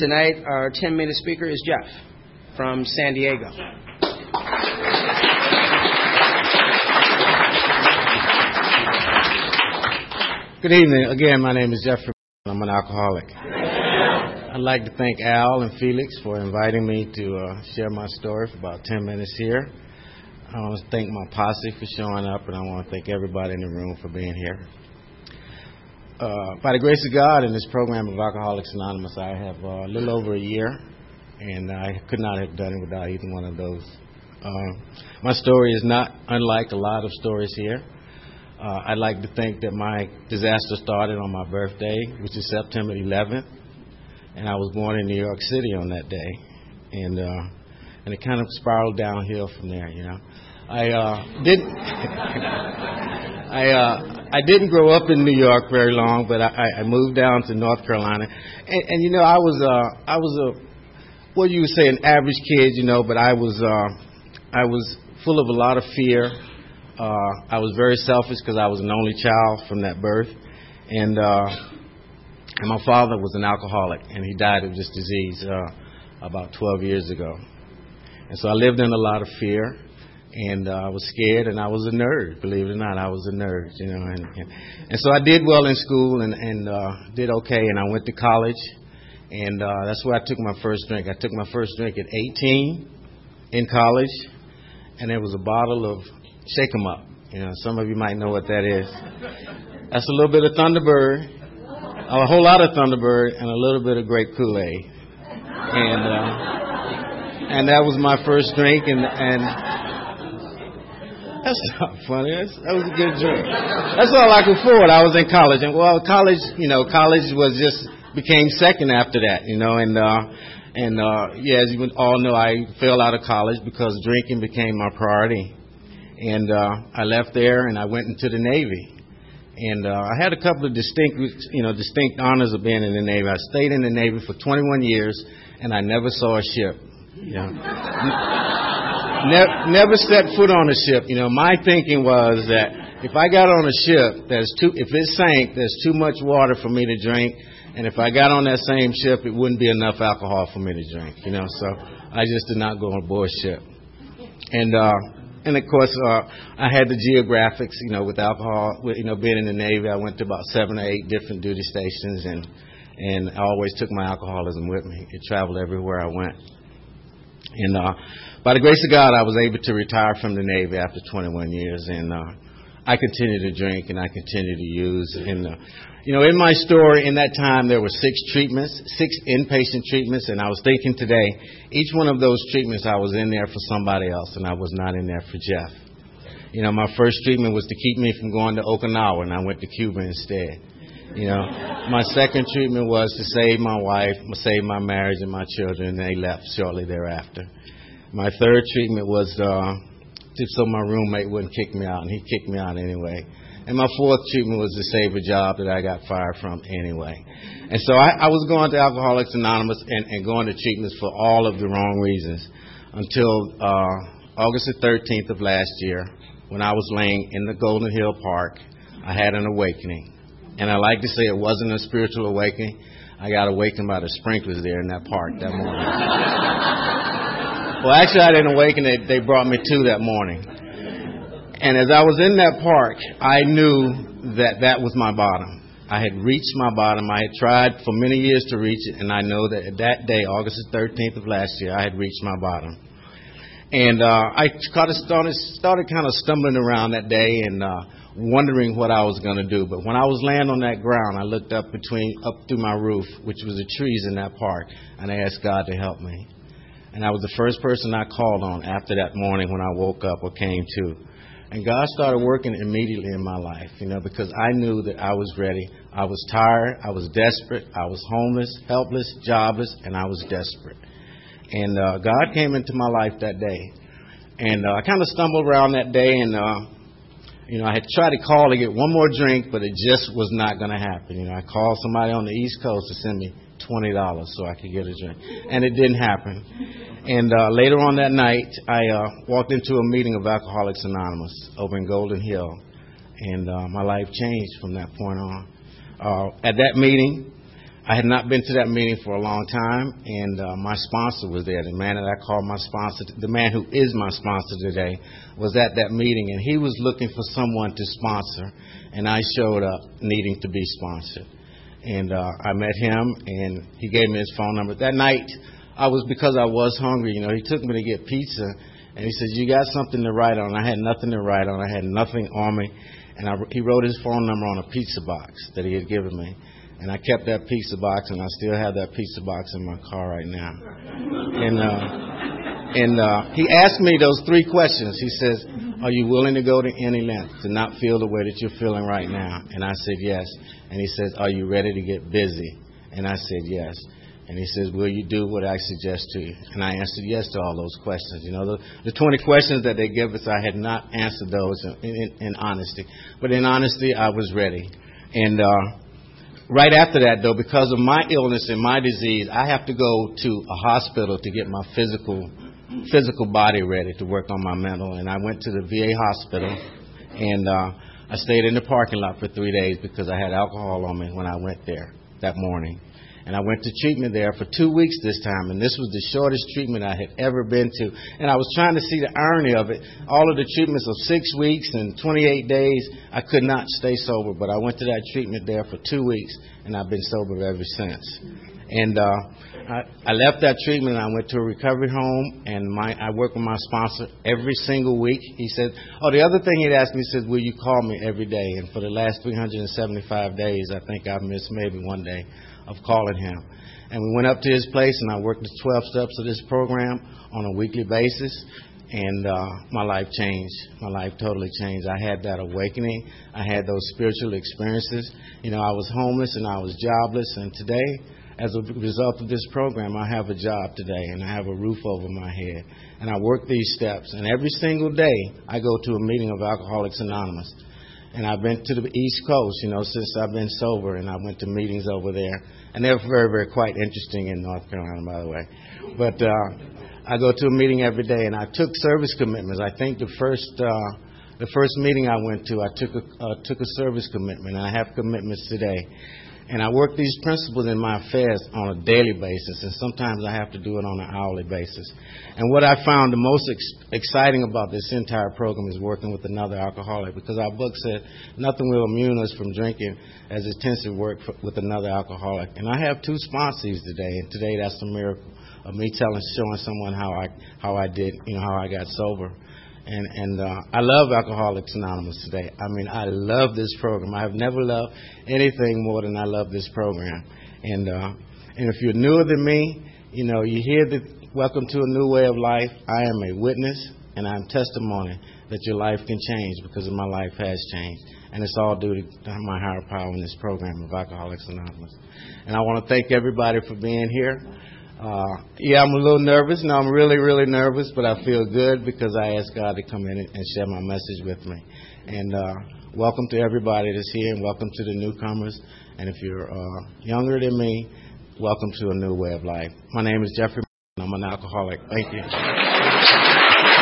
Tonight, our 10-minute speaker is Jeff from San Diego. Good evening. Again, my name is Jeffrey. I'm an alcoholic. I'd like to thank Al and Felix for inviting me to share my story for about 10 minutes here. I want to thank my posse for showing up, and I want to thank everybody in the room for being here. By the grace of God, in this program of Alcoholics Anonymous, I have a little over a year, and I could not have done it without either one of those. My story is not unlike a lot of stories here. I'd like to think that my disaster started on my birthday, which is September 11th, and I was born in New York City on that day, and it kind of spiraled downhill from there. You know, I didn't grow up in New York very long, but I moved down to North Carolina, and you know, I was a what you would say an average kid, you know, but I was full of a lot of fear. I was very selfish because I was an only child from that birth, and my father was an alcoholic, and he died of this disease about 12 years ago. And so I lived in a lot of fear, and I was scared, and I was a nerd. Believe it or not, I was a nerd, you know. And so I did well in school and did okay, and I went to college, and that's where I took my first drink. I took my first drink at 18 in college, and there was a bottle of Shake 'em Up. You know, some of you might know what that is. That's a little bit of Thunderbird, a whole lot of Thunderbird, and a little bit of grape Kool-Aid. And that was my first drink, and that's not funny. That was a good drink. That's all I could afford. I was in college, and well, college was just became second after that, you know, and yeah, as you all know, I fell out of college because drinking became my priority. And I left there, and I went into the Navy. And I had a couple of distinct honors of being in the Navy. I stayed in the Navy for 21 years, and I never saw a ship. You know, never set foot on a ship. You know, my thinking was that if I got on a ship, if it sank, there's too much water for me to drink. And if I got on that same ship, it wouldn't be enough alcohol for me to drink. You know, so I just did not go on board ship. And of course, I had the geographics, you know, with alcohol, you know, being in the Navy. I went to about 7 or 8 different duty stations, and I always took my alcoholism with me. It traveled everywhere I went. And by the grace of God, I was able to retire from the Navy after 21 years, and I continued to drink, and I continued to use. And, you know, in my story, in that time, there were 6 inpatient treatments, and I was thinking today, each one of those treatments, I was in there for somebody else, and I was not in there for Jeff. You know, my first treatment was to keep me from going to Okinawa, and I went to Cuba instead. You know, my second treatment was to save my wife, save my marriage and my children, and they left shortly thereafter. My third treatment was so my roommate wouldn't kick me out, and he kicked me out anyway. And my fourth treatment was to save a job that I got fired from anyway. And so I was going to Alcoholics Anonymous and going to treatments for all of the wrong reasons until August the 13th of last year, when I was laying in the Golden Hill Park. I had an awakening. And I like to say it wasn't a spiritual awakening. I got awakened by the sprinklers there in that park that morning. Well, actually, I didn't awaken. They brought me to that morning. And as I was in that park, I knew that was my bottom. I had reached my bottom. I had tried for many years to reach it, and I know that that day, August the 13th of last year, I had reached my bottom. And I started kind of stumbling around that day and wondering what I was going to do. But when I was laying on that ground, I looked up through my roof, which was the trees in that park, and I asked God to help me. And I was the first person I called on after that morning when I woke up or came to. And God started working immediately in my life, you know, because I knew that I was ready. I was tired. I was desperate. I was homeless, helpless, jobless, and I was desperate. And God came into my life that day. And I kind of stumbled around that day, and, you know, I had tried to call to get one more drink, but it just was not going to happen. You know, I called somebody on the East Coast to send me $20 so I could get a drink. And it didn't happen. And later on that night, I walked into a meeting of Alcoholics Anonymous over in Golden Hill. And my life changed from that point on. At that meeting, I had not been to that meeting for a long time, and my sponsor was there. The man that I called my sponsor, the man who is my sponsor today, was at that meeting, and he was looking for someone to sponsor, and I showed up needing to be sponsored. And I met him, and he gave me his phone number. That night, because I was hungry, he took me to get pizza, and he said, "You got something to write on?" I had nothing to write on. I had nothing on me, and he wrote his phone number on a pizza box that he had given me. And I kept that pizza box, and I still have that pizza box in my car right now. And he asked me those 3 questions. He says, "Are you willing to go to any length to not feel the way that you're feeling right now?" And I said, "Yes." And he says, "Are you ready to get busy?" And I said, "Yes." And he says, "Will you do what I suggest to you?" And I answered yes to all those questions. The 20 questions that they give us, I had not answered those in honesty. But in honesty, I was ready. And right after that, though, because of my illness and my disease, I have to go to a hospital to get my physical body ready to work on my mental. And I went to the VA hospital, and I stayed in the parking lot for 3 days because I had alcohol on me when I went there that morning. And I went to treatment there for 2 weeks this time, and this was the shortest treatment I had ever been to. And I was trying to see the irony of it. All of the treatments of 6 weeks and 28 days, I could not stay sober, but I went to that treatment there for 2 weeks, and I've been sober ever since. And I left that treatment, and I went to a recovery home, and I work with my sponsor every single week. He said, the other thing he'd asked me, he said, "Will you call me every day?" And for the last 375 days, I think I've missed maybe one day of calling him. And we went up to his place, and I worked the 12 steps of this program on a weekly basis, and my life changed. My life totally changed. I had that awakening. I had those spiritual experiences. I was homeless and I was jobless, and today, as a result of this program, I have a job today, and I have a roof over my head, and I work these steps. And every single day, I go to a meeting of Alcoholics Anonymous. And I've been to the East Coast, since I've been sober, and I went to meetings over there. And they're very, very quite interesting in North Carolina, by the way. But I go to a meeting every day, and I took service commitments. I think the first meeting I went to, I took a service commitment, and I have commitments today. And I work these principles in my affairs on a daily basis, and sometimes I have to do it on an hourly basis. And what I found the most exciting about this entire program is working with another alcoholic, because our book said nothing will immune us from drinking as intensive work with another alcoholic. And I have 2 sponsees today, and today that's the miracle of me showing someone how I did, how I got sober. And I love Alcoholics Anonymous today. I mean, I love this program. I've never loved anything more than I love this program. And if you're newer than me, you hear the welcome to a new way of life. I am a witness, and I'm testimony that your life can change, because my life has changed. And it's all due to my higher power in this program of Alcoholics Anonymous. And I want to thank everybody for being here. I'm a little nervous. No, I'm really, really nervous, but I feel good because I asked God to come in and share my message with me. And welcome to everybody that's here, and welcome to the newcomers. And if you're younger than me, welcome to a new way of life. My name is Jeffrey. I'm an alcoholic. Thank you.